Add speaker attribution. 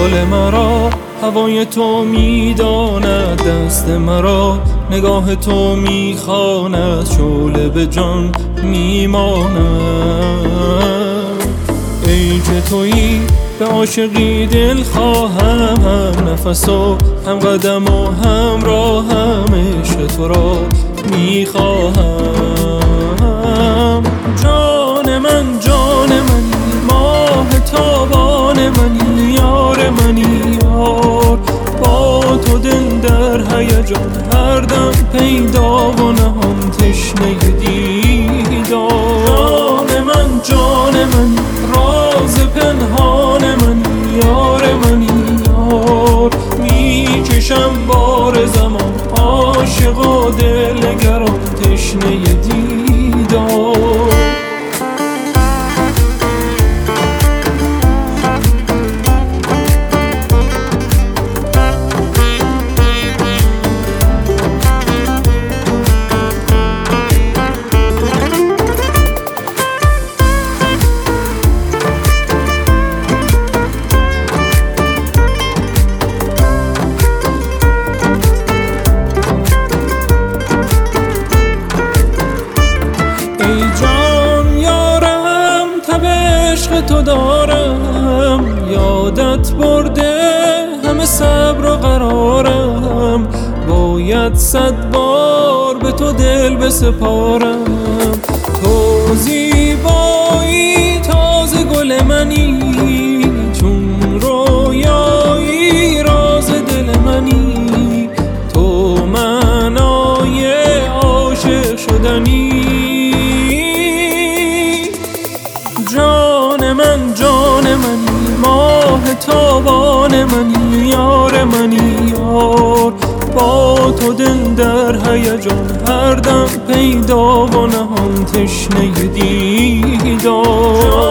Speaker 1: گل مرا هوای تو میداند، دست مرا نگاه تو میخواند، شعله به جان میماند. ای که تویی به عاشقی دل خواهم، هم نفس و هم قدم و هم راهم، عشق تو را میخواهم. جان من جان منی، ماه تابان منی، یار منی یار، با تو دل در هیجان هر دم پیدا و نهان تشنه دیدار. جان من جان منی، راز پنهان منی، یار منی یار، میکشم بار زمان عاشق و دلگران تشنه دیدار. تو دارم یادت برده همه صبر و قرارم، باید 100 بار به تو دل بسپارم. تو زیبایی تازه گل منی، چون رویایی راز دل منی، تو معنای عاشق شدنی. جان من جان منی، ماه تابان منی، یار منی یار، با تو دل در هیجان هر دم پیدا و نهان تشنه دیدار.